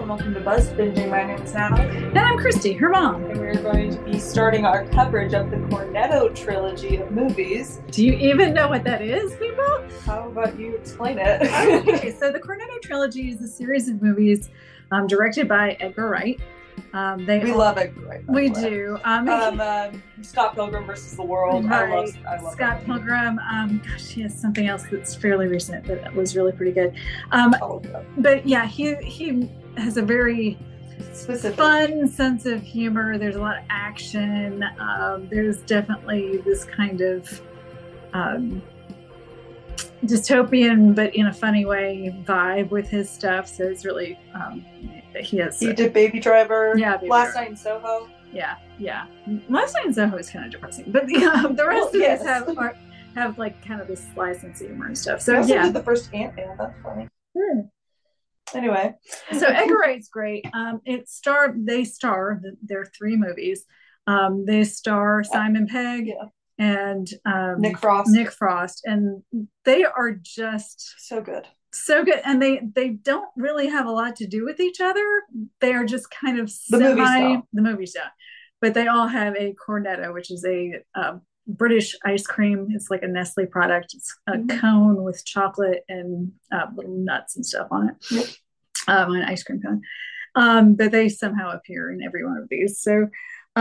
and welcome to Buzz Binging. My name is Natalie. And I'm Christy, her mom. And we're going to be starting our coverage of the Cornetto trilogy of movies. Do you even know what that is, people? How about you explain it? Okay, so the Cornetto trilogy is a series of movies directed by Edgar Wright. We love Edgar Wright. We do. Scott Pilgrim versus the World. Right. I love Scott Pilgrim. He has something else that's fairly recent that was really pretty good. But yeah, he has a very fun sense of humor. There's a lot of action. There's definitely this kind of dystopian, but in a funny way, vibe with his stuff. So it's really he did Baby Driver. Yeah, Last Night in Soho. Yeah. Last Night in Soho is kind of depressing, but the rest of these have like kind of this license humor and stuff. So also did the first Ant-Man. That's funny. Anyway, so Edgar Wright's great. They star. There are three movies. They star Simon Pegg and Nick Frost, and they are just so good, and they don't really have a lot to do with each other. They are just kind of the movie style, but they all have a cornetto, which is a British ice cream. It's like a Nestle product. It's a cone with chocolate and little nuts and stuff on it. An ice cream cone. But they somehow appear in every one of these. So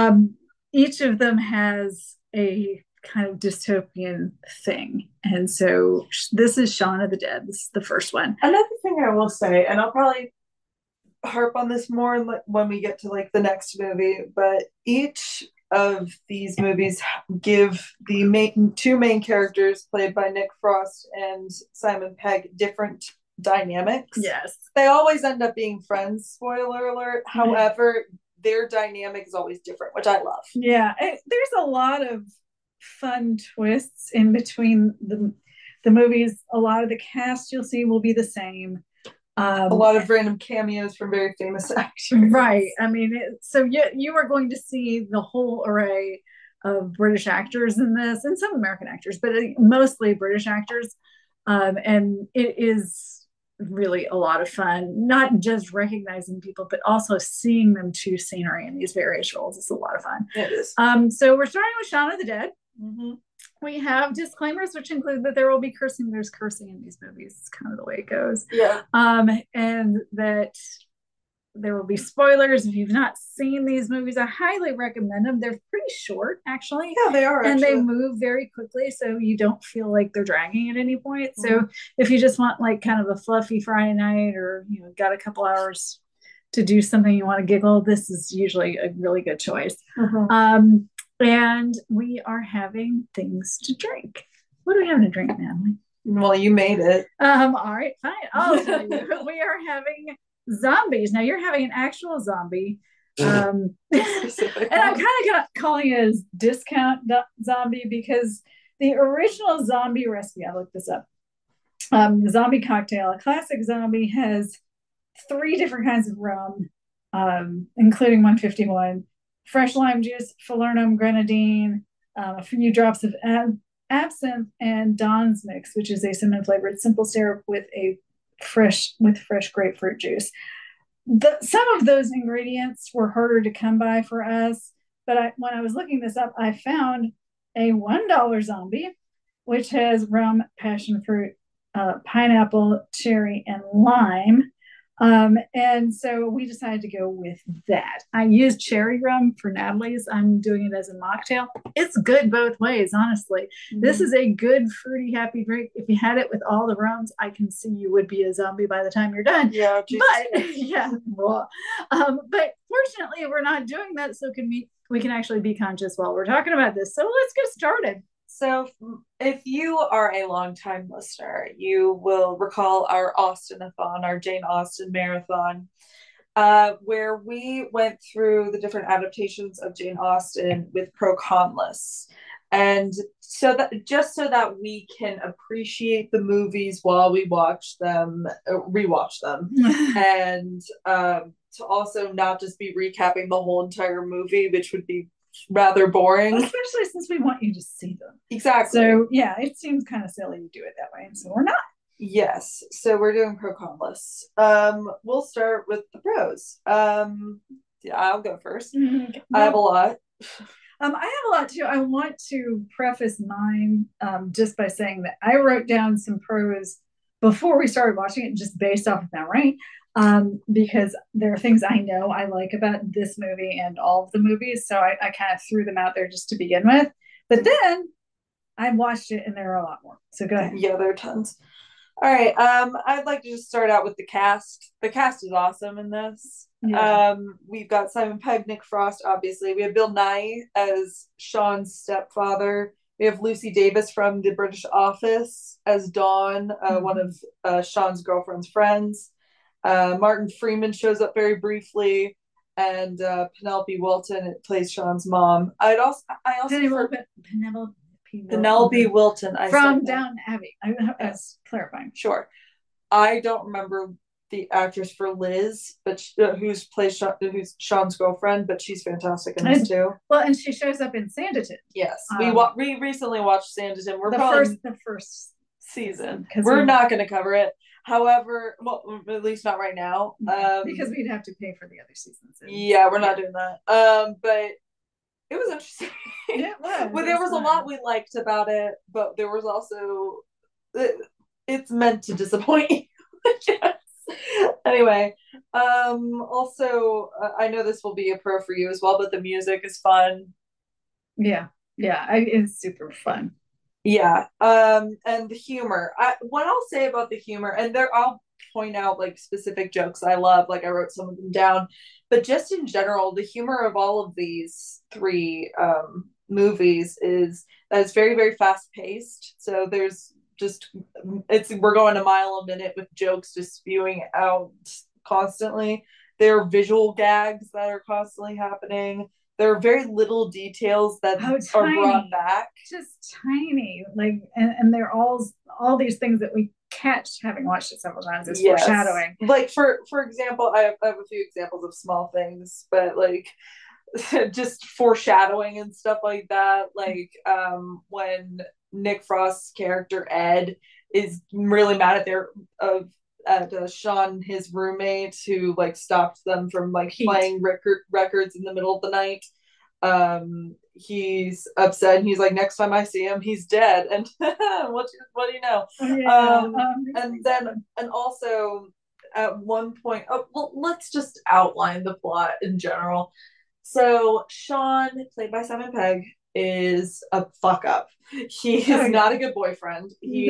each of them has a kind of dystopian thing. And so this is Shaun of the Dead. This is the first one. Another thing I will say, and I'll probably harp on this more when we get to like the next movie, but each of these movies give the two main characters played by Nick Frost and Simon Pegg different dynamics. Yes. They always end up being friends, spoiler alert. However, their dynamic is always different, which I love. Yeah. There's a lot of fun twists in between the movies. A lot of the cast you'll see will be the same. A lot of random cameos from very famous actors. Right. I mean, so you are going to see the whole array of British actors in this, and some American actors, but mostly British actors. And it is really a lot of fun, not just recognizing people, but also seeing them chew scenery in these various roles. It's a lot of fun. It is. So we're starting with Shaun of the Dead. Mm-hmm. We have disclaimers, which include that there will be cursing. There's cursing in these movies. It's kind of the way it goes. Yeah. And that there will be spoilers. If you've not seen these movies, I highly recommend them. They're pretty short, actually. Yeah, they are. And they move very quickly, so you don't feel like they're dragging at any point. So if you just want like kind of a fluffy Friday night, or got a couple hours to do something, you want to giggle, this is usually a really good choice. And we are having things to drink. What are we having to drink, Natalie? Well, you made it. All right, fine. I'll tell you. We are having zombies. Now you're having an actual zombie. And I'm kind of calling it a discount zombie because the original zombie recipe, I looked this up. The zombie cocktail, a classic zombie, has 3 different kinds of rum, including 151. Fresh lime juice, falernum, grenadine, a few drops of absinthe, and Don's Mix, which is a cinnamon-flavored simple syrup with fresh grapefruit juice. Some of those ingredients were harder to come by for us, but when I was looking this up, I found a $1 zombie, which has rum, passion fruit, pineapple, cherry, and lime. And so we decided to go with that. I used cherry rum for Natalie's. I'm doing it as a mocktail. It's good both ways, honestly. This is a good fruity happy drink. If you had it with all the rums, I can see you would be a zombie by the time you're done. Yeah, but fortunately we're not doing that, so we can actually be conscious while we're talking about this. So let's get started. So if you are a longtime listener, you will recall our Austen-a-thon, our Jane Austen marathon, where we went through the different adaptations of Jane Austen with pro-con lists. And so that we can appreciate the movies while we rewatch them, and to also not just be recapping the whole entire movie, which would be rather boring, especially since we want you to see them. Exactly. So yeah, it seems kind of silly to do it that way, and so we're not. Yes. So we're doing pro con lists. We'll start with the pros. Yeah, I'll go first. Well, I have a lot. I have a lot too. I want to preface mine just by saying that I wrote down some pros before we started watching it, just based off of memory, because there are things I know I like about this movie and all of the movies. So I kind of threw them out there just to begin with. But then I watched it and there are a lot more. So go ahead. Yeah, there are tons. All right. I'd like to just start out with the cast. The cast is awesome in this. Yeah. We've got Simon Pegg, Nick Frost, obviously. We have Bill Nighy as Sean's stepfather. We have Lucy Davis from The British Office as Dawn, one of Sean's girlfriend's friends. Martin Freeman shows up very briefly, and Penelope Wilton plays Sean's mom. I also Penelope Wilton. From Downton Abbey. I was clarifying. Sure. I don't remember the actress for Liz, but who's Sean's girlfriend, but she's fantastic in this too. Well, and she shows up in Sanditon. Yes, we recently watched Sanditon. We're the first season because we're not going to cover it. However, well, at least not right now, because we'd have to pay for the other seasons. Yeah, we're not doing that. But it was interesting. Yeah, it was. Well, there was a lot we liked about it, but there was also it's meant to disappoint you. Yes. Anyway, also I know this will be a pro for you as well, but the music is fun. Yeah, it's super fun. Yeah, and the humor. What I'll say about the humor, and I'll point out like specific jokes I love, like I wrote some of them down, but just in general, the humor of all of these three movies is that it's very, very fast paced. So there's just we're going a mile a minute with jokes just spewing out constantly. There are visual gags that are constantly happening. There are very little details that are brought back. Just tiny, like, and they're all these things that we catch having watched it several times is foreshadowing. Like for example, I have a few examples of small things, but like just foreshadowing and stuff like that. Like when Nick Frost's character Ed is really mad at Sean, his roommate, who like stopped them from like playing records in the middle of the night. He's upset and he's like, next time I see him, he's dead. And what do you know? And also at one point, well, let's just outline the plot in general. So Sean, played by Simon Pegg, is a fuck up. He is not a good boyfriend. He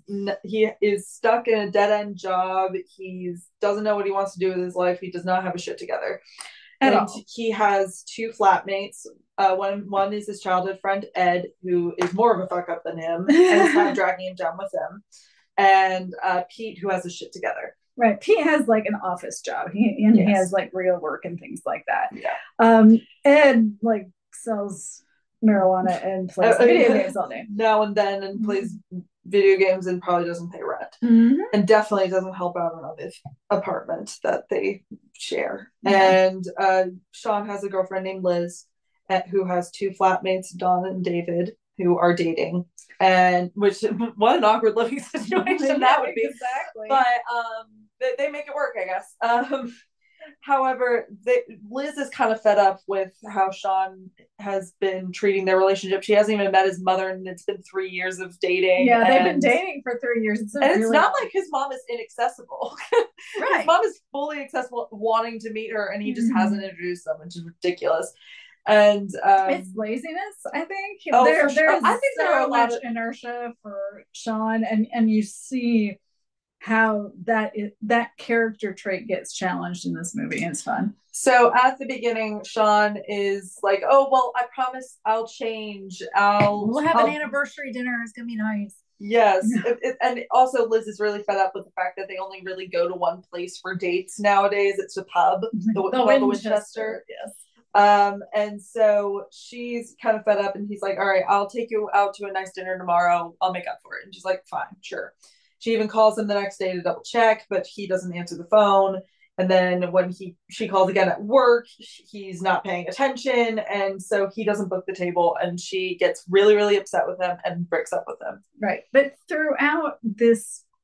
is stuck in a dead end job. He doesn't know what he wants to do with his life. He does not have his shit together. And he has two flatmates. One is his childhood friend Ed, who is more of a fuck up than him, and is kind of dragging him down with him. And Pete, who has his shit together. Right. Pete has like an office job. He has like real work and things like that. Yeah. Ed like sells marijuana and plays video games all day. Now and then, and plays video games and probably doesn't pay rent. And definitely doesn't help out on the apartment that they share. And Sean has a girlfriend named Liz who has two flatmates, Dawn and David, who are dating. And what an awkward living situation that would be. Exactly. But they make it work, I guess. However, Liz is kind of fed up with how Sean has been treating their relationship. She hasn't even met his mother, and it's been 3 years of dating. Yeah, they've been dating for 3 years. It's not like his mom is inaccessible. Right. His mom is fully accessible, wanting to meet her, and he just hasn't introduced them, which is ridiculous. And it's laziness, I think. There's I think there are a lot of inertia for Sean, and you see how that character trait gets challenged in this movie, and it's fun. So at the beginning, Sean is like, "Oh well, I promise I'll change. We'll have an anniversary dinner. It's gonna be nice." Yes, and also Liz is really fed up with the fact that they only really go to one place for dates nowadays. It's a pub, the Winchester. Yes. And so she's kind of fed up, and he's like, "All right, I'll take you out to a nice dinner tomorrow. I'll make up for it." And she's like, "Fine, sure." She even calls him the next day to double check, but he doesn't answer the phone. And then when she calls again at work, he's not paying attention. And so he doesn't book the table, and she gets really, really upset with him and breaks up with him. Right. But throughout this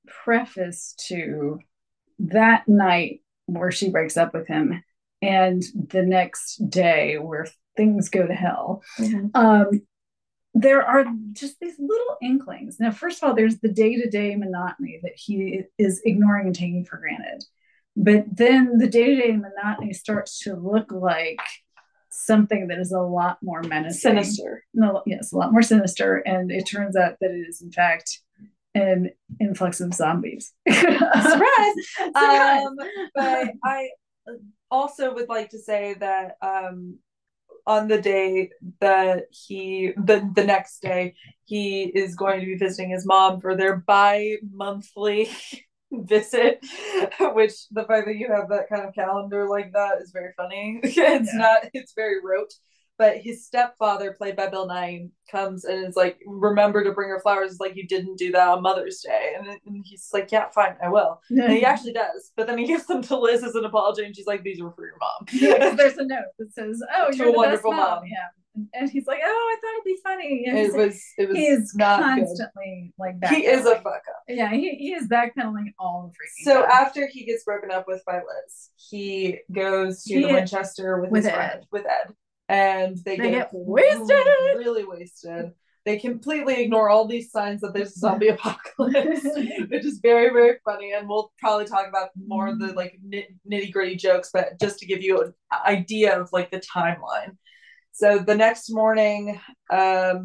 preface to that night where she breaks up with him and the next day where things go to hell. There are just these little inklings. Now, first of all, there's the day-to-day monotony that he is ignoring and taking for granted. But then the day-to-day monotony starts to look like something that is a lot more menacing. Sinister. No, yes, a lot more sinister. And it turns out that it is, in fact, an influx of zombies. Surprise! But I also would like to say that on the day that the next day, he is going to be visiting his mom for their bi-monthly visit, which the fact that you have that kind of calendar like that is very funny. It's very rote. But his stepfather, played by Bill Nighy, comes and is like, remember to bring her flowers. It's like, you didn't do that on Mother's Day. And he's like, yeah, fine, I will. And he actually does. But then he gives them to Liz as an apology, and she's like, these were for your mom. Yeah, there's a note that says, oh, you're a wonderful mom. Yeah. And he's like, oh, I thought it'd be funny. And it was he's not constantly good. Like he is a fuck up. Yeah, he is backpedaling all the freaking So time. after he gets broken up with by Liz, he goes to the Winchester with his friend, with Ed. And they get wasted, really wasted. They completely ignore all these signs that there's a zombie apocalypse, which is very, very funny. And we'll probably talk about more of the like nitty gritty jokes, but just to give you an idea of like the timeline. So the next morning, that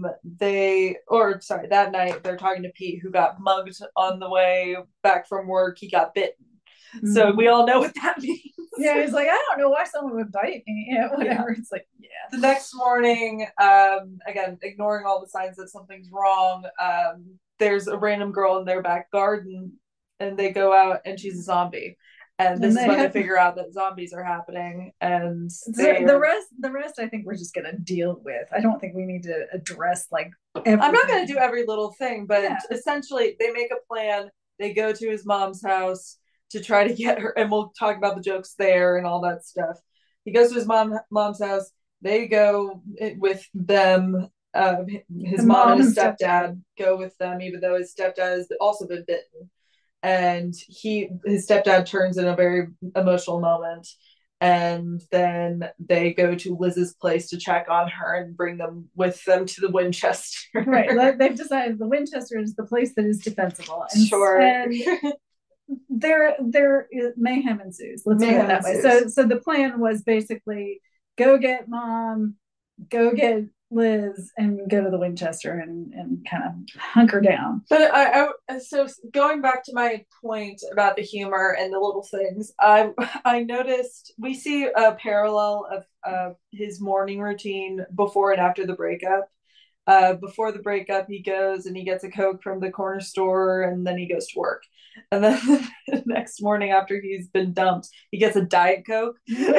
night, they're talking to Pete, who got mugged on the way back from work. He got bitten. So we all know what that means. Yeah, he's like, I don't know why someone would bite me. Yeah, whatever. Yeah. It's like, yeah. The next morning, again, ignoring all the signs that something's wrong, there's a random girl in their back garden, and they go out, and she's a zombie. And this is when they figure out that zombies are happening. And the rest, I think we're just gonna deal with. I don't think we need to address like everything. I'm not gonna do every little thing, but essentially, they make a plan. They go to his mom's house to try to get her, and we'll talk about the jokes there and all that stuff. He goes to his mom's house. They go with them. His mom and his stepdad go with them, even though his stepdad has also been bitten. And his stepdad turns in a very emotional moment. And then they go to Liz's place to check on her and bring them with them to the Winchester. Right. They've decided the Winchester is the place that is defensible. And, sure. And there is mayhem ensues. Let's put it that way. So the plan was basically go get mom, go get Liz, and go to the Winchester and kind of hunker down. But so going back to my point about the humor and the little things, I noticed we see a parallel of his morning routine before and after the breakup. Before the breakup, he goes and he gets a Coke from the corner store, and then he goes to work. And then the next morning, after he's been dumped, he gets a Diet Coke.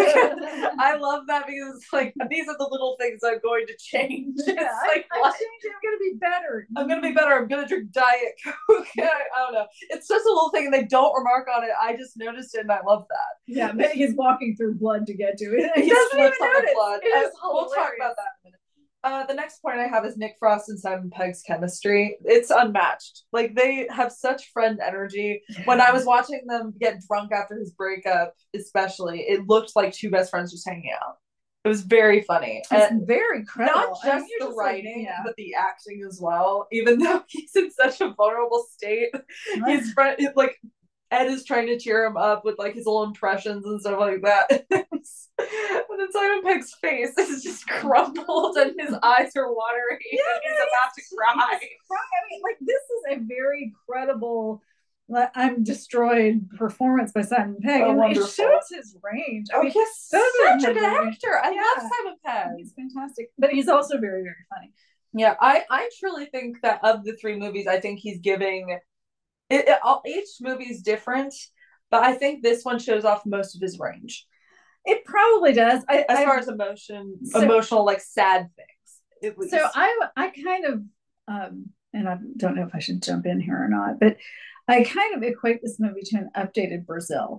I love that because it's like, these are the little things I'm going to change. Yeah, I'm going to be better. I'm going to be better. I'm going to drink Diet Coke. I don't know. It's just a little thing, and they don't remark on it. I just noticed it, and I love that. Yeah, but he's walking through blood to get to it. He doesn't even notice. Blood. We'll talk about that in a minute. The next point I have is Nick Frost and Simon Pegg's chemistry. It's unmatched. Like, they have such friend energy. Yeah. When I was watching them get drunk after his breakup, especially, it looked like two best friends just hanging out. It was very funny. It's very credible. Not just the writing, but the acting as well. Even though he's in such a vulnerable state, his friend, like, Ed is trying to cheer him up with like his little impressions and stuff like that. And then Simon Pegg's face is just crumpled and his eyes are watery. Yeah, and he's about to cry. I mean, like, this is a very credible I'm destroyed performance by Simon Pegg. And it shows his range. I mean, he's such a good actor. I love Simon Pegg. He's fantastic. But he's also very, very funny. Yeah, I truly think that of the three movies, I think he's giving each movie is different, but I think this one shows off most of his range. It probably does. As far as emotional, like sad things. At least. So I kind of, and I don't know if I should jump in here or not, but I kind of equate this movie to an updated Brazil.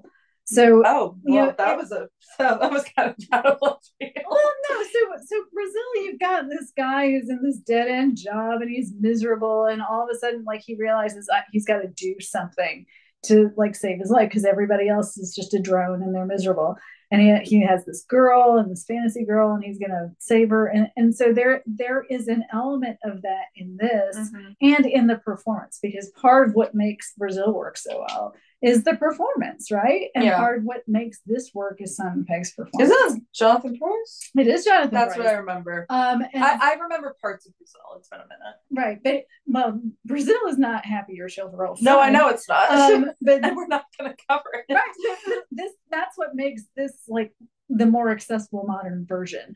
So, oh well, that was kind of out of left field. Well, no, so Brazil, you've got this guy who's in this dead end job and he's miserable, and all of a sudden, like he realizes he's got to do something to like save his life because everybody else is just a drone and they're miserable. And he has this girl and this fantasy girl, and he's gonna save her. And so there is an element of that in this and in the performance, because part of what makes Brazil work so well is the performance, right? And part of what makes this work is Simon Pegg's performance. Isn't it Jonathan Pryce? It is Jonathan That's Pryce. what I remember. And I remember parts of Brazil. It's been a minute. Right. But well, Brazil is not Happy or Chivalry. No, I know it's not. But and we're not going to cover it. Right. That's what makes this like the more accessible modern version.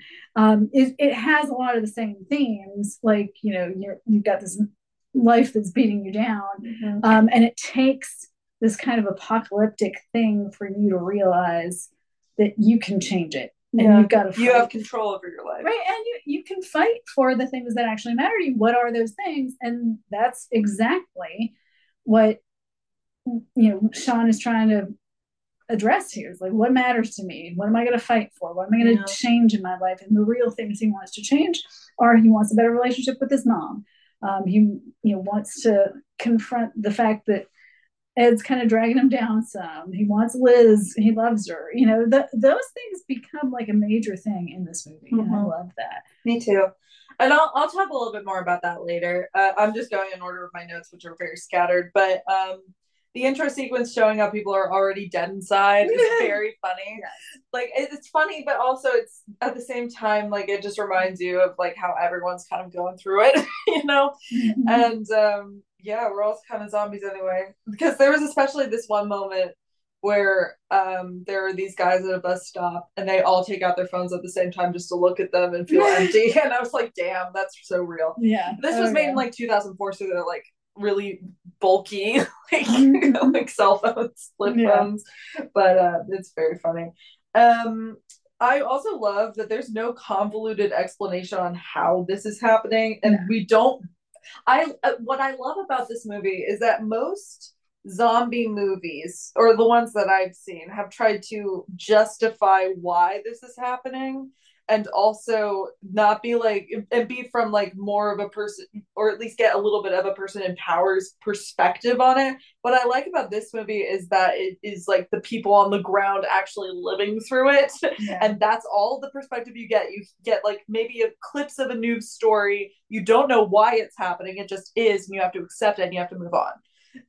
It has a lot of the same themes, like, you know, you've got this life that's beating you down, and it takes this kind of apocalyptic thing for you to realize that you can change it, and you've got to fight. You have control over your life, right? And you can fight for the things that actually matter to you. What are those things? And that's exactly what, you know, Sean is trying to address here. Is like, what matters to me? What am I going to fight for? What am I going to change in my life? And the real things he wants to change are, he wants a better relationship with his mom. He wants to confront the fact that Ed's kind of dragging him down some. He wants Liz. He loves her. You know, those things become like a major thing in this movie. And I love that. Me too. And I'll talk a little bit more about that later. I'm just going in order of my notes, which are very scattered. But the intro sequence showing how people are already dead inside is very funny. Yes. Like, it's funny, but also it's at the same time, like, it just reminds you of like how everyone's kind of going through it, you know? And yeah, we're all kind of zombies anyway. Because there was especially this one moment where there are these guys at a bus stop and they all take out their phones at the same time just to look at them and feel empty. And I was like, damn, that's so real. Yeah. This was made in like 2004, so they're like really bulky, like, like cell phones, flip phones. But it's very funny. I also love that there's no convoluted explanation on how this is happening, and we don't. What I love about this movie is that most zombie movies, or the ones that I've seen, have tried to justify why this is happening, and also not be like, and be from like more of a person, or at least get a little bit of a person in power's perspective on it. What I like about this movie is that it is like the people on the ground actually living through it, and that's all the perspective you get. You get like maybe clips of a news story. You don't know why it's happening. It just is, and you have to accept it, and you have to move on.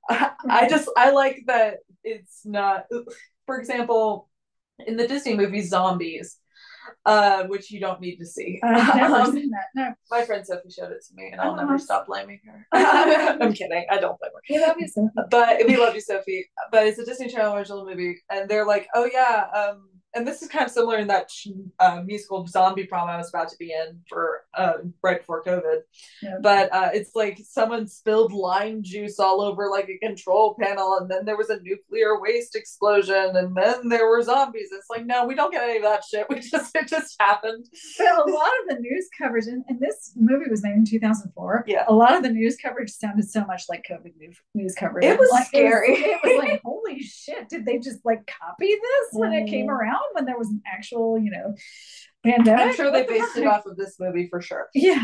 I like that it's not, for example, in the Disney movie Zombies, which you don't need to see. I've never seen that. No. My friend Sophie showed it to me, and I'll never stop blaming her. I'm kidding. I don't blame her. We love you, Sophie. But we love you, Sophie. But it's a Disney Channel original movie, and they're like, oh yeah, and this is kind of similar in that musical Zombie Prom I was about to be in for right before COVID. But it's like someone spilled lime juice all over like a control panel, and then there was a nuclear waste explosion, and then there were zombies. It's like, no, we don't get any of that shit. It just happened. But a lot of the news coverage, and this movie was made in 2004. Yeah, a lot of the news coverage sounded so much like COVID news coverage. It was like, scary. It was like, holy shit! Did they just like copy this when it came around? When there was an actual, you know, pandemic. I'm sure they based it off of this movie for sure. Yeah.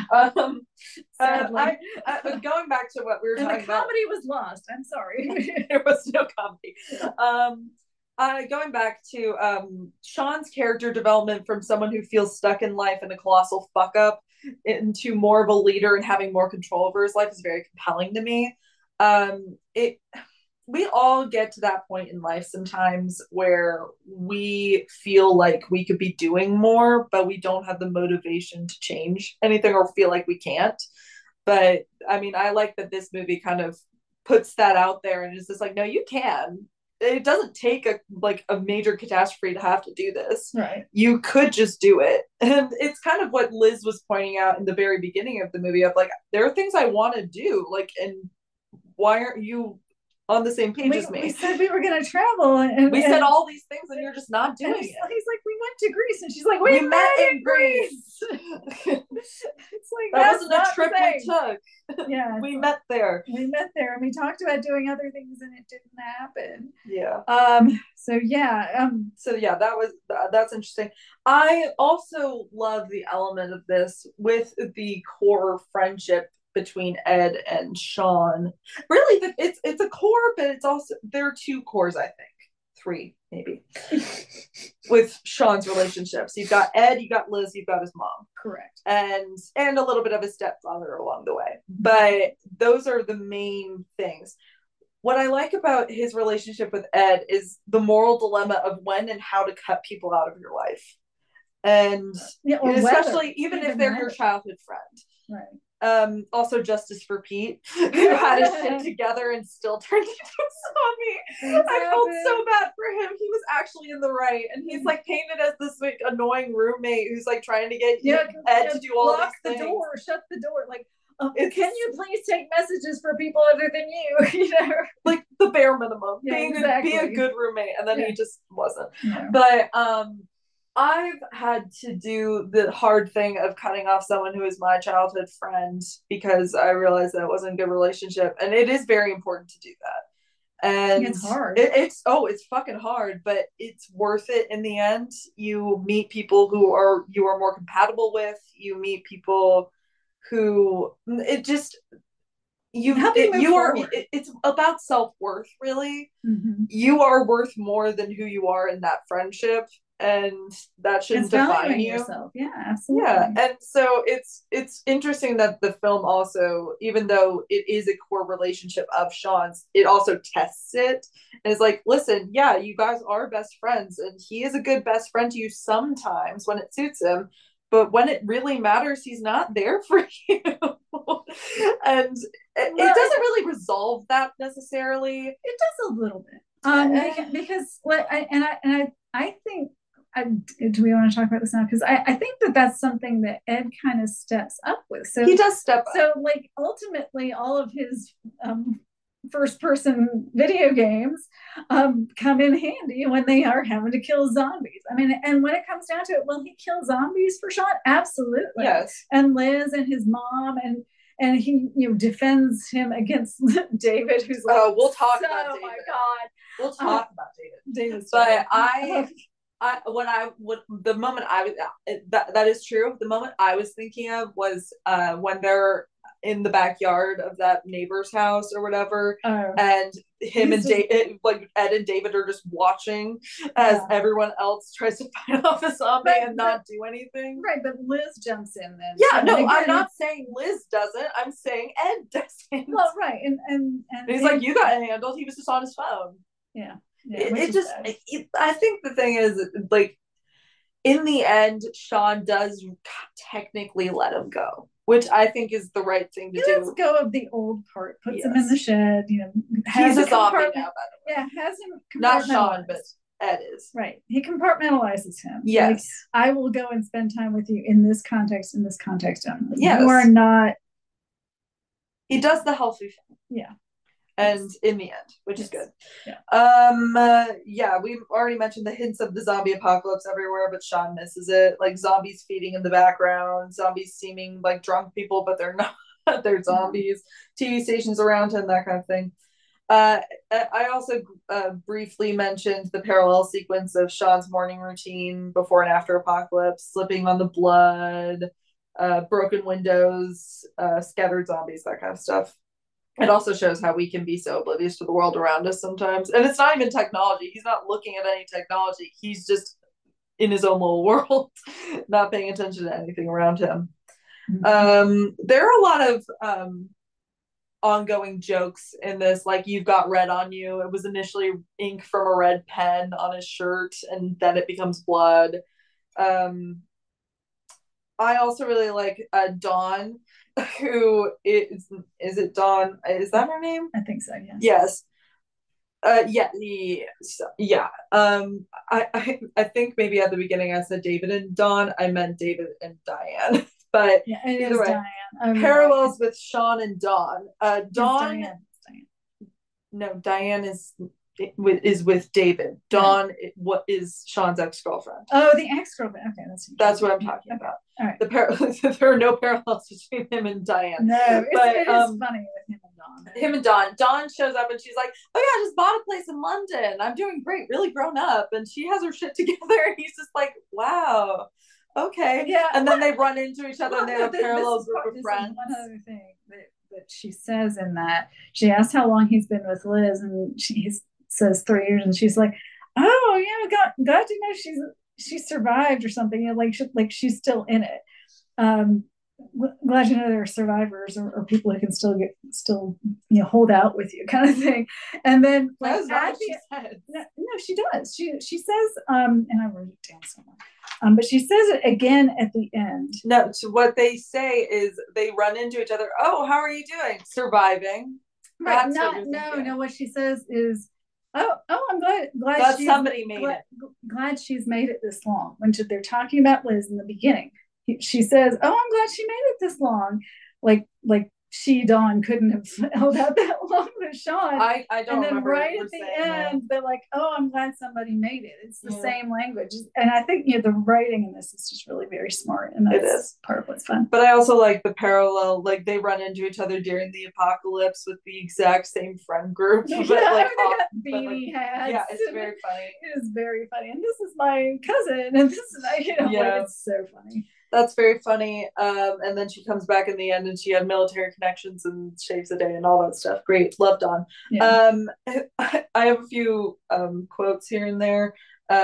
Sadly. Going back to what we were talking about. The comedy was lost. I'm sorry. There was no comedy. Going back to Sean's character development from someone who feels stuck in life and a colossal fuck up into more of a leader and having more control over his life is very compelling to me. We all get to that point in life sometimes where we feel like we could be doing more, but we don't have the motivation to change anything or feel like we can't. But I mean, I like that this movie kind of puts that out there and is just like, no, you can. It doesn't take a major catastrophe to have to do this. Right. You could just do it. And it's kind of what Liz was pointing out in the very beginning of the movie of like, there are things I want to do. Like, and why aren't you on the same page as We me. said we were going to travel, and We said all these things, and you're just not doing it. He's like, we went to Greece, and she's like, We we met in Greece. It's like, That that's wasn't not a trip the we same. took. Yeah, We met there. we met there, and we talked about doing other things, and it didn't happen. Yeah. So yeah. So yeah, that's interesting. I also love the element of this with the core friendship between Ed and Sean. Really, it's a core, but it's also there are two cores, I think. Three, maybe. With Sean's relationships. You've got Ed, you've got Liz, you've got his mom. Correct. And a little bit of his stepfather along the way. But those are the main things. What I like about his relationship with Ed is the moral dilemma of when and how to cut people out of your life. And especially even if they're your childhood friend. Right. Also justice for Pete, who had his shit together and still turned into a zombie. I felt so bad for him. He was actually in the right, and he's like painted as this like annoying roommate who's like trying to get Ed to do all these things. Lock the door, shut the door, like. Can you please take messages for people other than you? Like the bare minimum. Yeah, be a good roommate, and then he just wasn't. Yeah. But I've had to do the hard thing of cutting off someone who is my childhood friend because I realized that it wasn't a good relationship, and it is very important to do that. And it's hard. It's fucking hard, but it's worth it in the end. You meet people who you are more compatible with. You meet people who it's about self-worth, really. Mm-hmm. You are worth more than who you are in that friendship, and that shouldn't define you. Yourself. Yeah, absolutely. Yeah, and so it's interesting that the film also, even though it is a core relationship of Sean's, it also tests it and is like, listen, yeah, you guys are best friends, and he is a good best friend to you sometimes when it suits him. But when it really matters, he's not there for you. And it doesn't really resolve that necessarily. It does a little bit. Because I think, do we want to talk about this now? Because I think that's something that Ed kind of steps up with. So he does step up. So like ultimately all of his first person video games come in handy when they are having to kill zombies. I mean, and when it comes down to it, will he kill zombies for Sean? Absolutely. Yes. And Liz and his mom, and he defends him against David, who's like, we'll talk about David. Oh my god, we'll talk about David. But the moment I was that is true. The moment I was thinking of was when they're in the backyard of that neighbor's house or whatever, and him and David, like Ed and David, are just watching as everyone else tries to fight off a zombie and not do anything. Right, but Liz jumps in then. Yeah, no, again, I'm not saying Liz doesn't. I'm saying Ed doesn't. Well, right, and he's like, you got it handled. He was just on his phone. Yeah. I think the thing is, like, in the end, Sean does technically let him go, which I think is the right thing to do. He lets go of the old part, puts him in the shed, he's a zombie now, by the way. Yeah, has him not Sean, but Ed is. Right. He compartmentalizes him. Yes. Like, I will go and spend time with you in this context only. Yes. You are not. He does the healthy thing. Yeah. And in the end, which is good. Yeah. We've already mentioned the hints of the zombie apocalypse everywhere, but Sean misses it. Like zombies feeding in the background, zombies seeming like drunk people, but they're not. They're zombies. TV stations around him, that kind of thing. I also briefly mentioned the parallel sequence of Sean's morning routine before and after apocalypse, slipping on the blood, broken windows, scattered zombies, that kind of stuff. It also shows how we can be so oblivious to the world around us sometimes. And it's not even technology. He's not looking at any technology. He's just in his own little world, not paying attention to anything around him. Mm-hmm. There are a lot of ongoing jokes in this, like you've got red on you. It was initially ink from a red pen on his shirt, and then it becomes blood. I also really like Dawn, who is it Dawn? Is that her name? I think so, yes. Yeah. I think maybe at the beginning I said David and Dawn. I meant David and Diane. But either way, parallels with Sean and Dawn. Dawn. No, Diane is with David. Dawn, what is Sean's ex-girlfriend? Oh, the ex-girlfriend. Okay, that's what I'm talking about. All right. There are no parallels between him and Diane. No, it is funny with him and Dawn. Him and Dawn. Dawn shows up and she's like, "Oh yeah, I just bought a place in London. I'm doing great, really grown up." And she has her shit together, and he's just like, "Wow, okay." Yeah. And then they run into each other, and they have a parallel group of friends. One other thing that she says in that, she asks how long he's been with Liz, and she says 3 years, and she's like, "Oh yeah, God, you know she survived or something. You know, like she's still in it." Glad you know there are survivors or people who can still hold out with you, kind of thing. And then like at the end, no, she does. She says, and I wrote it down somewhere. But she says it again at the end. No, so what they say is they run into each other. "Oh, how are you doing?" "Surviving." Right. No. What she says is, "Oh, I'm glad somebody made it. Glad she's made it this long." When they're talking about Liz in the beginning, she says, "Oh, I'm glad she made it this long," like Dawn couldn't have held out that long with Sean. I don't. And then right at the end, they're like, "Oh, I'm glad somebody made it." It's the same language, and I think the writing in this is just really very smart, and that's part of what's fun. But I also like the parallel, like they run into each other during the apocalypse with the exact same friend group. But they got beanie hats. Yeah, it's very funny. It is very funny, and this is my cousin, and this is it's so funny. That's very funny. And then she comes back in the end and she had military connections and shaves the day and all that stuff. Great. Love Dawn. Yeah. I have a few quotes here and there.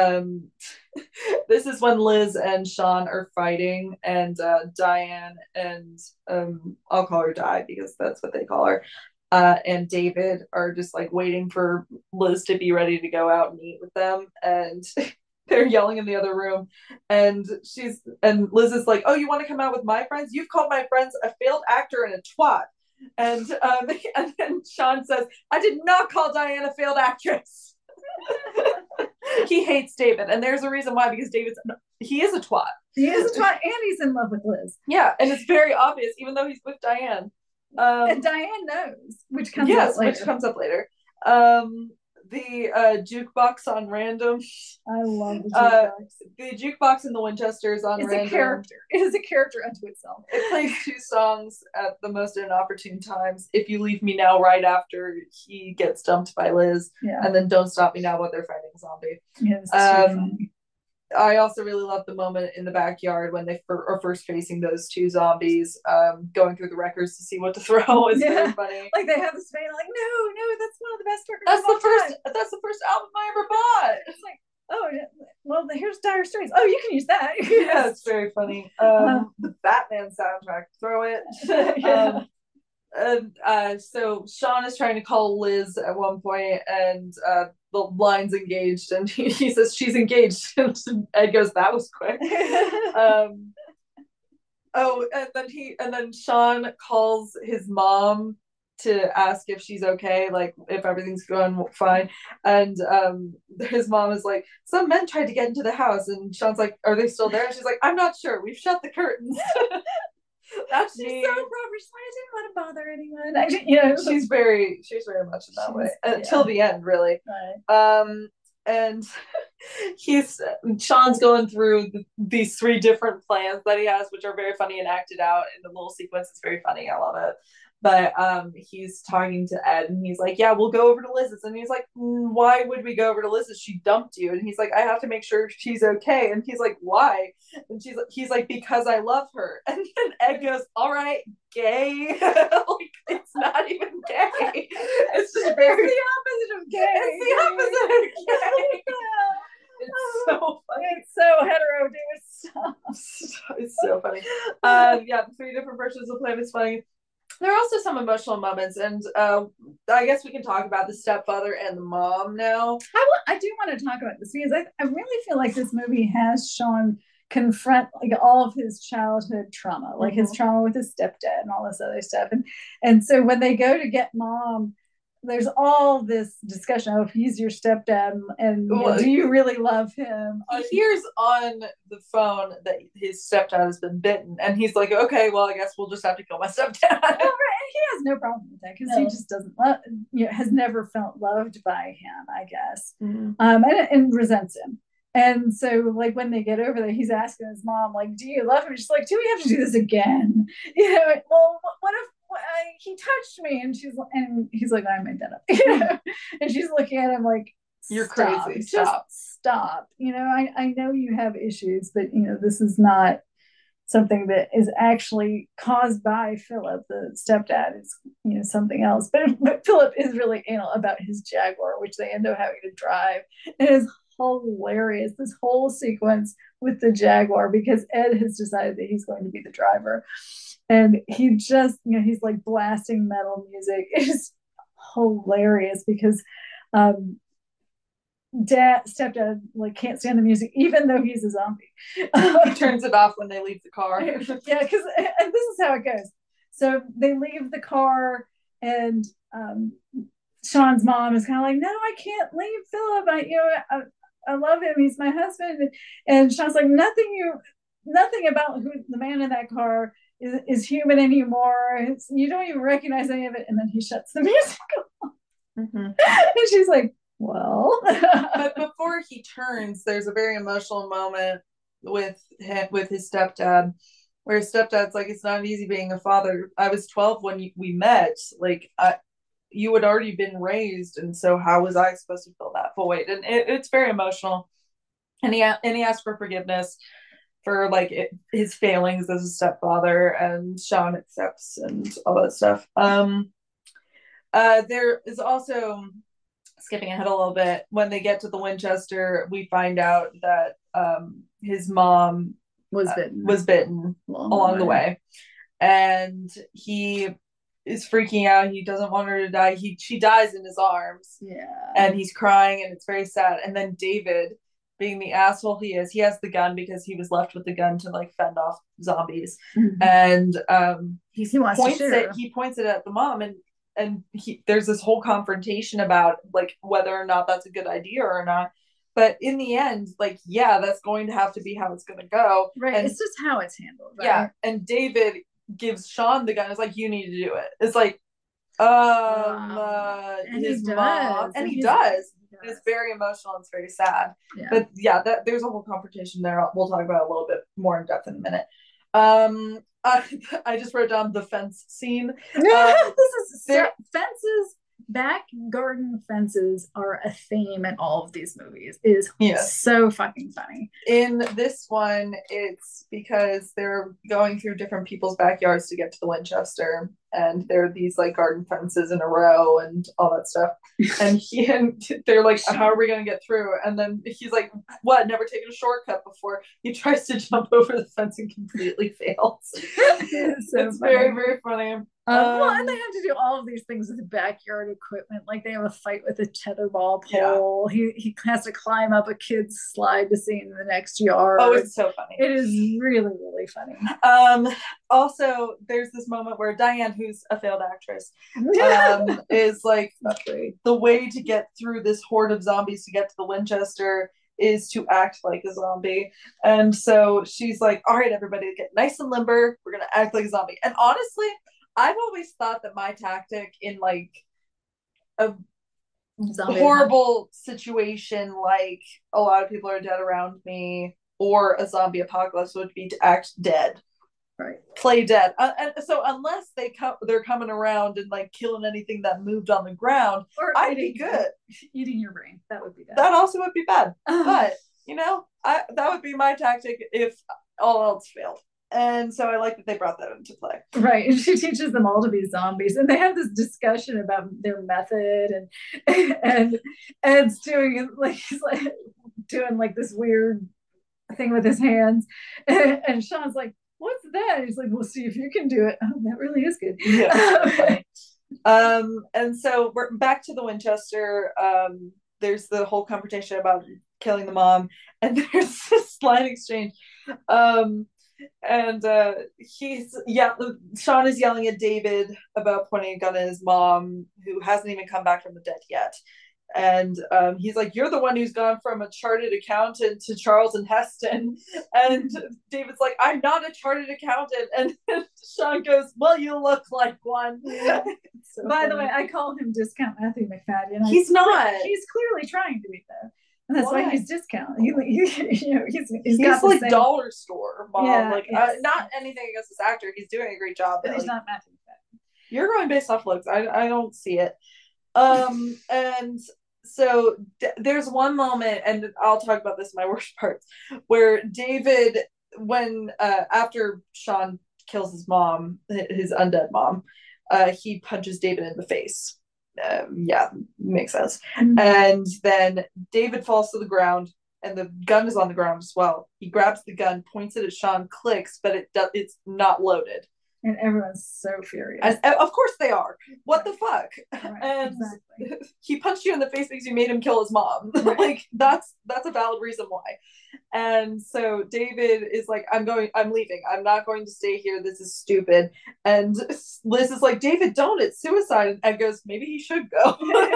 This is when Liz and Sean are fighting, and Diane and I'll call her Di because that's what they call her. And David are just like waiting for Liz to be ready to go out and eat with them. And they're yelling in the other room, and Liz is like, "Oh, you want to come out with my friends? You've called my friends a failed actor and a twat." And then Sean says, "I did not call Diane a failed actress." He hates David, and there's a reason why, because he is a twat. He is a twat, and he's in love with Liz. Yeah, and it's very obvious, even though he's with Diane. And Diane knows, which comes up later. The jukebox on random. I love the jukebox. The jukebox in the Winchesters on random. It is a character unto itself. It plays 2 songs at the most inopportune times. "If You Leave Me Now," right after he gets dumped by Liz, and then "Don't Stop Me Now" while they're fighting a zombie. Yeah, I also really love the moment in the backyard when they are first facing those 2 zombies, going through the records to see what to throw. Is very funny. Like they have this fan, like, no, that's one of the best records. That's the first album I ever bought. It's like, oh, well, here's Dire Straits. Oh, you can use that. Yeah, it's very funny. The Batman soundtrack, throw it. So Sean is trying to call Liz at one point, and the line's engaged, and he says she's engaged, and Ed goes, "That was quick." And then Sean calls his mom to ask if she's okay, like if everything's going fine, and his mom is like, "Some men tried to get into the house," and Sean's like, "Are they still there?" And she's like, "I'm not sure. We've shut the curtains." That's she's so proper. She's like, "I didn't want to bother anyone." She's very much in that way until the end, really. Right. And Sean's going through these 3 different plans that he has, which are very funny and acted out in the little sequence. It's very funny. I love it. But he's talking to Ed, and he's like, "Yeah, we'll go over to Liz's." And he's like, "Why would we go over to Liz's? She dumped you." And he's like, "I have to make sure she's okay." And he's like, "Why?" And he's like, "Because I love her." And then Ed goes, "All right, gay." Like, it's not even gay. It's just the opposite of gay. It's the opposite of gay. It's so funny. It's so hetero, dude. It's so funny. Yeah, 3 different versions of Play is funny. There are also some emotional moments, and I guess we can talk about the stepfather and the mom now. I do want to talk about this because I really feel like this movie has Sean confront like all of his childhood trauma, like his trauma with his stepdad and all this other stuff. And so when they go to get mom, there's all this discussion of he's your stepdad and do you really love him? He hears on the phone that his stepdad has been bitten, and he's like, okay, well, I guess we'll just have to kill my stepdad. Well, right. And he has no problem with that because he just doesn't love, has never felt loved by him, I guess, and resents him. And so, like, when they get over there, he's asking his mom, like, do you love him? She's like, do we have to do this again? Well, what if he touched me? And he's like, I made that up. And she's looking at him like, you're crazy. Stop. I know you have issues, but, this is not something that is actually caused by Philip, the stepdad. It's, something else. But Philip is really anal about his Jaguar, which they end up having to drive. It is hilarious, this whole sequence with the Jaguar, because Ed has decided that he's going to be the driver, and he just he's like blasting metal music. It's hilarious because stepdad like can't stand the music even though he's a zombie. He turns it off when they leave the car. Yeah, because and this is how it goes. So they leave the car, and Sean's mom is kind of like, no, I can't leave Philip. I love him. He's my husband. And Sean's like, nothing about who the man in that car is human anymore. You don't even recognize any of it. And then he shuts the music off. And she's like, well. But before he turns, there's a very emotional moment with his stepdad, where his stepdad's like, it's not easy being a father. I was 12 when we met. Like, you had already been raised, and so how was I supposed to fill that void? And it's very emotional. And he asked for forgiveness for like his failings as a stepfather, and Sean accepts and all that stuff. There is also, skipping ahead a little bit, when they get to the Winchester, we find out that his mom was bitten along the way, and he is freaking out. He doesn't want her to die. She dies in his arms. Yeah. And he's crying, and it's very sad. And then David, being the asshole he is, he has the gun because he was left with the gun to like fend off zombies. And he points it at the mom, and there's this whole confrontation about like whether or not that's a good idea or not. But in the end, like, yeah, that's going to have to be how it's going to go. Right. And it's just how it's handled. Right? Yeah. And David gives Sean the gun. It's like, you need to do it. It's like, his mom, and he does. It's very emotional. It's very sad. Yeah. But yeah, there's a whole confrontation there. We'll talk about a little bit more in depth in a minute. I just wrote down the fence scene. This is fences. Back garden fences are a theme in all of these movies. It is so fucking funny. In this one, it's because they're going through different people's backyards to get to the Winchester, and there are these like garden fences in a row and all that stuff. And they're like, how are we going to get through? And then he's like, what? Never taken a shortcut before. He tries to jump over the fence and completely fails. It's very, very funny. Well, and they have to do all of these things with backyard equipment. Like they have a fight with a tetherball pole. Yeah. He has to climb up a kid's slide to see in the next yard. Oh, it's so funny. It is really, really funny. Also, there's this moment where Diane, who's a failed actress, is like, the way to get through this horde of zombies to get to the Winchester is to act like a zombie. And so she's like, all right, everybody, get nice and limber. We're going to act like a zombie. And honestly, I've always thought that my tactic in like a horrible situation, like a lot of people are dead around me, or a zombie apocalypse, would be to act dead. Right. Play dead. And so unless they're coming around and like killing anything that moved on the ground, or I'd be good. Eating your brain. That would be bad. That also would be bad. But that would be my tactic if all else failed. And so I like that they brought that into play. Right. And she teaches them all to be zombies. And they have this discussion about their method, and Ed's doing like, he's like doing like this weird thing with his hands. And Sean's like, what's that? He's like, we'll see if you can do it. Oh, that really is good. Yeah. And so we're back to the Winchester. There's the whole confrontation about killing the mom, and there's this line exchange. And Sean is yelling at David about pointing a gun at his mom, who hasn't even come back from the dead yet. And he's like, "You're the one who's gone from a chartered accountant to Charlton Heston." And David's like, "I'm not a chartered accountant." And Sean goes, "Well, you look like one." So by the way, I call him Discount Matthew Macfadyen. He's not. He's clearly trying to be though. And that's why he's discount. He's got like same dollar store mom. Yeah, like not anything against this actor. He's doing a great job. But he's not Matthew Macfadyen. You're going based off looks. I don't see it. And so there's one moment, and I'll talk about this in my worst parts, where David, when after Sean kills his mom, his undead mom, he punches David in the face. Yeah, makes sense. Mm-hmm. And then David falls to the ground, and the gun is on the ground as well. He grabs the gun, points it at Sean, clicks, but it's not loaded. And everyone's so furious. And of course they are. What the fuck? Right, and exactly. He punched you in the face because you made him kill his mom. Right. Like that's a valid reason why. And so David is like, I'm leaving. I'm not going to stay here. This is stupid. And Liz is like, "David, don't. It's suicide." And Ed goes, "Maybe he should go."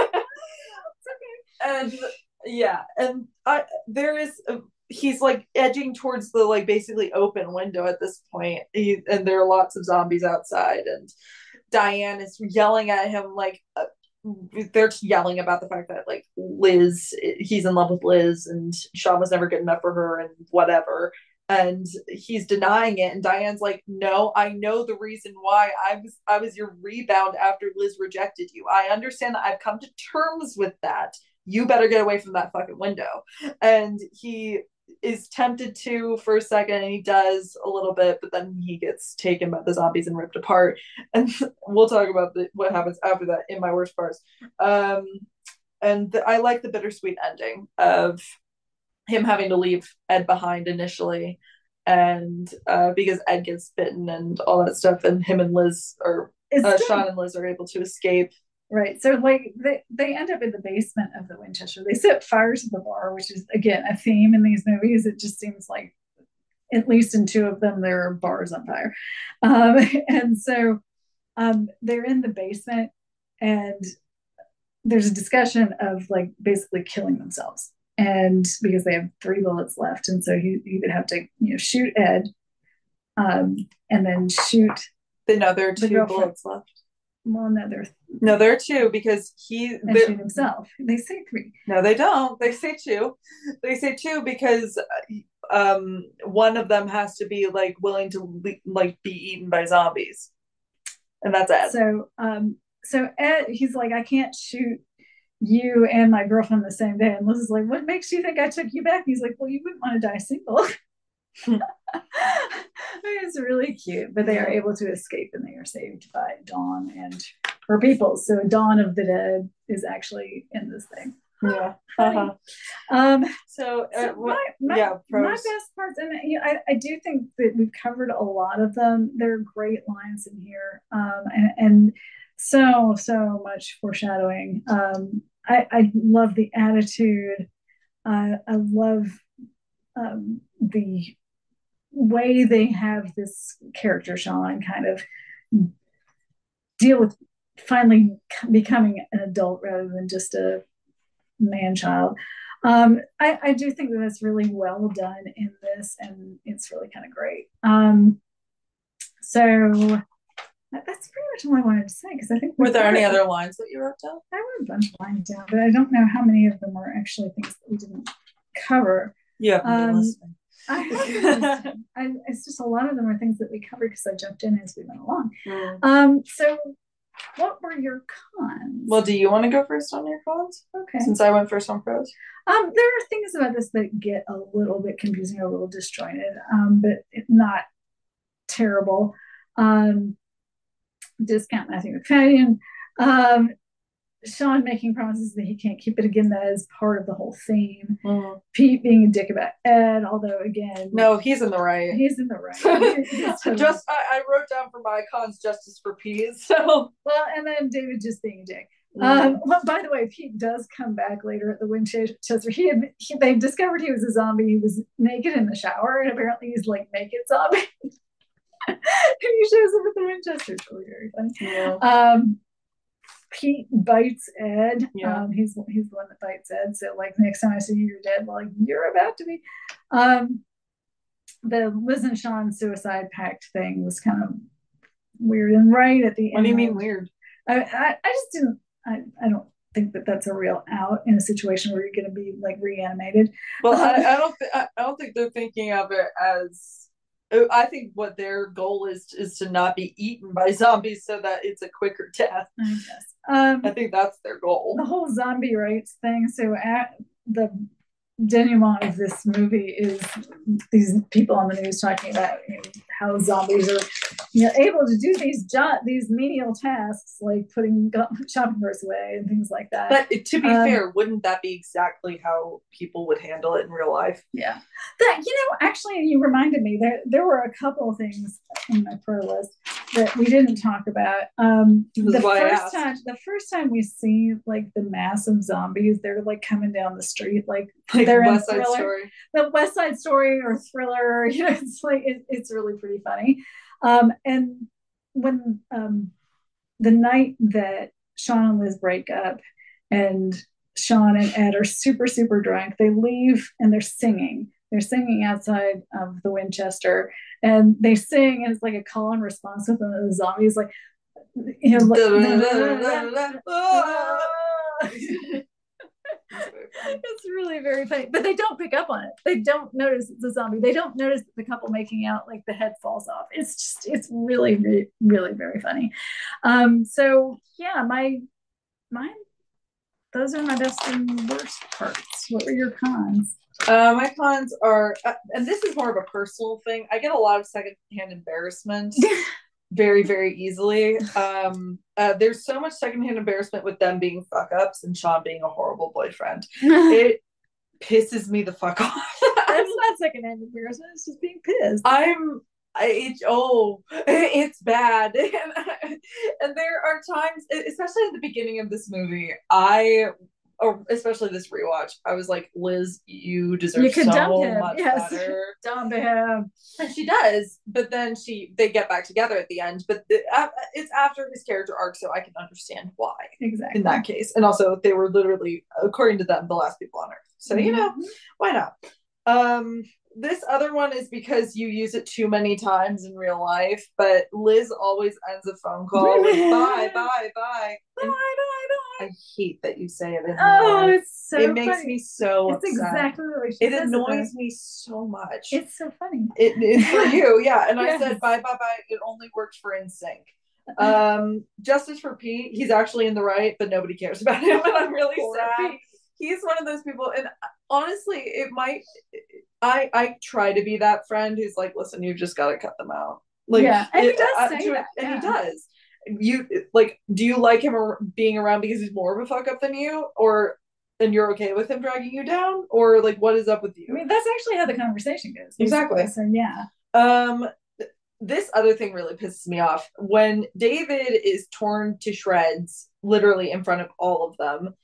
And yeah, and he's like edging towards the like basically open window at this point, and there are lots of zombies outside, and Diane is yelling at him like they're yelling about the fact that like he's in love with Liz, and Sean was never good enough for her, and whatever, and he's denying it, and Diane's like, "No, I know the reason why. I was your rebound after Liz rejected you. I understand that. I've come to terms with that. You better get away from that fucking window." And he is tempted to for a second, and he does a little bit, but then he gets taken by the zombies and ripped apart. And we'll talk about what happens after that in my worst parts. I like the bittersweet ending of him having to leave Ed behind initially, and because Ed gets bitten and all that stuff, and him and Liz or Sean and Liz are able to escape. Right. So like they end up in the basement of the Winchester. They set fire to the bar, which is again a theme in these movies. It just seems like at least in two of them there are bars on fire. And so they're in the basement, and there's a discussion of like basically killing themselves. And because they have 3 bullets left, and so he would have to shoot Ed, and then shoot. No, there are 2 bullets left. Well, no, there are 2 because he shoot himself. They say 3. No, they don't. They say 2. They say 2 because one of them has to be like willing to like be eaten by zombies, and that's Ed. So Ed, he's like, "I can't shoot you and my girlfriend the same day." And Liz is like, "What makes you think I took you back?" And he's like, "Well, you wouldn't want to die single." It's really cute, but they are able to escape, and they are saved by Dawn and her people. So Dawn of the Dead is actually in this thing. Yeah. So my best parts, and I do think that we've covered a lot of them. There are great lines in here, and so much foreshadowing. I love the attitude. I love the way they have this character Sean kind of deal with finally becoming an adult rather than just a man-child. I do think that that's really well done in this, and it's really kind of great. So that's pretty much all I wanted to say, because I think were there any other lines that you wrote down? I wrote a bunch of lines down, but I don't know how many of them are actually things that we didn't cover. Yeah, it's just a lot of them are things that we covered because I jumped in as we went along. So what were your cons? Well, do you want to go first on your cons? Okay. Since I went first on pros. There are things about this that get a little bit confusing, a little disjointed, but not terrible. Discount Matthew Macfadyen. Sean making promises that he can't keep it, again, that is part of the whole theme. Pete being a dick about Ed, although again, no, he's in the right. He's in the right. I wrote down for my cons justice for Pete. So well, and then David just being a dick. Well, by the way, Pete does come back later at the Winchester. They discovered he was a zombie. He was naked in the shower, and apparently he's like naked zombie. And he shows up at the Winchester. It's really very funny. Yeah. Pete bites Ed. Yeah. He's the one that bites Ed. So like next time I see you, you're dead. Well, like you're about to be. The Liz and Sean suicide pact thing was kind of weird, and right at the end. What do you mean weird? I just didn't. I don't think that that's a real out in a situation where you're going to be like reanimated. Well, I don't think they're thinking of it as. I think what their goal is to not be eaten by zombies so that it's a quicker death. I guess. I think that's their goal. The whole zombie rights thing. So the denouement of this movie is these people on the news talking about how zombies are able to do these menial tasks like putting shopping carts away and things like that. But to be fair, wouldn't that be exactly how people would handle it in real life? Yeah. That actually, you reminded me that there were a couple of things in my prayer list that we didn't talk about. The first time we see like the mass of zombies, they're like coming down the street like they're West Side Story. The West Side Story or Thriller, it's like it's really pretty funny. And when the night that Sean and Liz break up, and Sean and Ed are super, super drunk, they leave and they're singing. They're singing outside of the Winchester, and they sing, and it's like a call and response with the zombies, like it's really very funny, but they don't pick up on it. They don't notice it's a zombie. They don't notice the couple making out, like the head falls off. It's really, really, really very funny. So yeah, those are my best and worst parts. What were your cons? My cons are, and this is more of a personal thing. I get a lot of secondhand embarrassment. Very, very easily. There's so much secondhand embarrassment with them being fuck ups and Sean being a horrible boyfriend. It pisses me the fuck off. That's not secondhand embarrassment. It's just being pissed. It's bad. And there are times, especially at the beginning of this movie, especially this rewatch, I was like, Liz, you deserve so much better. Dump him. And she does, but then they get back together at the end. But it's after his character arc, so I can understand why. Exactly. In that case. And also, they were literally, according to them, the last people on Earth. So, why not? This other one is because you use it too many times in real life, but Liz always ends a phone call with bye, bye, bye. Bye, bye, bye. I hate that you say it. It's so It makes me so upset. It's exactly the way she says it. It annoys me so much. It's so funny. It's for you, yeah. And yes. I said bye, bye, bye. It only works for NSYNC. Justice for Pete. He's actually in the right, but nobody cares about him, and I'm really sad. Pete. He's one of those people, and honestly, it might. I try to be that friend who's like, listen, you've just got to cut them out. Like, yeah, and he does say that, and he does. You like? Do you like him being around because he's more of a fuck up than you, and you're okay with him dragging you down, or like, what is up with you? I mean, that's actually how the conversation goes. Exactly. So yeah. This other thing really pisses me off when David is torn to shreds, literally in front of all of them.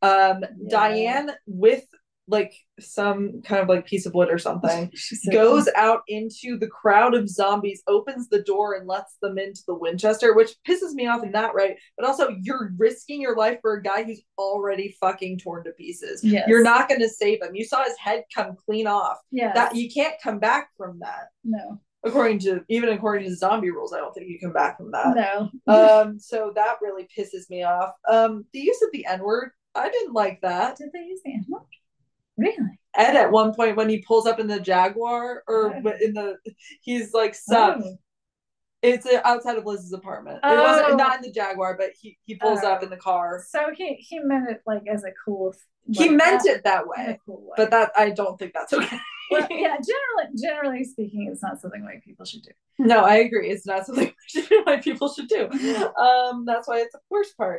Diane with like some kind of like piece of wood or something goes out into the crowd of zombies, opens the door and lets them into the Winchester, which pisses me off in that right, but also you're risking your life for a guy who's already fucking torn to pieces. Yes. You're not going to save him. You saw his head come clean off. Yeah, that you can't come back from that. No. According to zombie rules, I don't think you come back from that. No. So that really pisses me off. The use of the N-word, I didn't like that. Did they use the N-word? Really? Ed at one point when he pulls up in the Jaguar he's like sup. Oh. It's outside of Liz's apartment. It wasn't not in the Jaguar, but he pulls up in the car. So he meant it like as a cool. He meant it that way, cool way. But that I don't think that's okay. Well, yeah, generally speaking, it's not something white people should do. No, I agree. It's not something white people should do. That's why it's the worst part.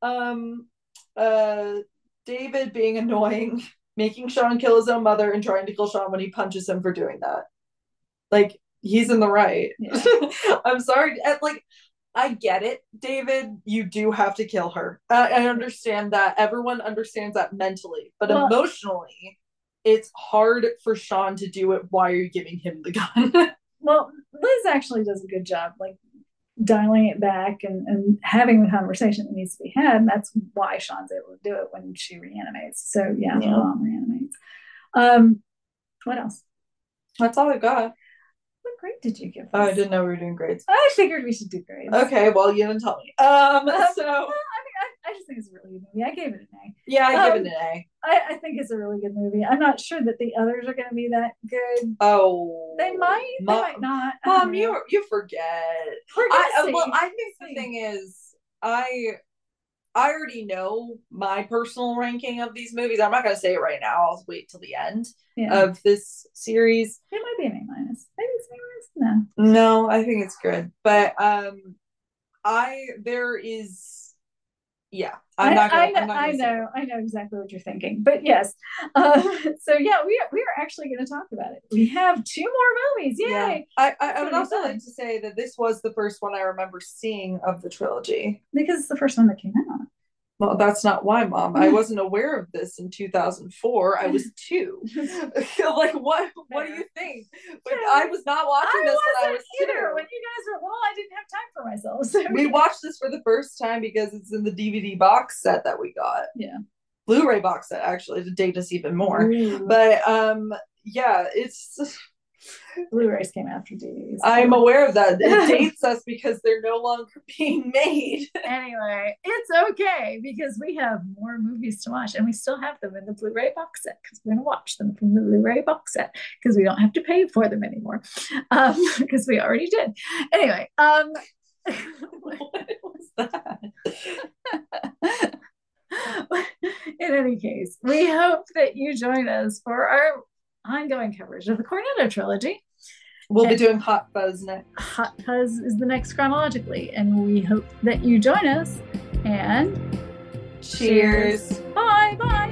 David being annoying, making Sean kill his own mother and trying to kill Sean when he punches him for doing that. Like, he's in the right. Yeah. I'm sorry. Like, I get it, David. You do have to kill her. I understand that. Everyone understands that mentally, but Well, emotionally, it's hard for Sean to do it. Why are you giving him the gun? well, Liz actually does a good job, like dialing it back and having the conversation that needs to be had. And that's why Sean's able to do it when she reanimates. So yeah, Yeah. mom reanimates. What else? That's all I got. What grade did you give this? Oh, I didn't know we were doing grades. I figured we should do grades. Okay, well, you didn't tell me. I just think it's a really good movie. I gave it an A. Yeah, I give it an A. I think it's a really good movie. I'm not sure that the others are going to be that good. Oh, they might not. Mom, you forget. I think the thing is, I already know my personal ranking of these movies. I'm not going to say it right now. I'll wait till the end of this series. It might be an A minus. Maybe it's an A minus. No. No, I think it's good. But there is. Yeah, I know exactly what you're thinking, but yes. So yeah, we are actually going to talk about it. We have 2 more movies. Yay! Yeah. I would also like to say that this was the first one I remember seeing of the trilogy because it's the first one that came out. Well, that's not why, Mom. I wasn't aware of this in 2004. I was 2. Like, what do you think? But I was not watching this when I was 2. When you guys were little, I didn't have time for myself. So we watched this for the first time because it's in the DVD box set that we got. Yeah. Blu-ray box set, actually, to date us even more. Ooh. But yeah, it's... Blu-rays came after DVDs. I'm aware of that. It dates us because they're no longer being made. Anyway, it's okay because we have more movies to watch and we still have them in the Blu-ray box set because we're going to watch them from the Blu-ray box set because we don't have to pay for them anymore because we already did. Anyway, what was that? In any case, we hope that you join us for our ongoing coverage of the Cornetto trilogy. We'll be doing Hot Fuzz next. Hot Fuzz is the next chronologically, and we hope that you join us. And cheers. Bye.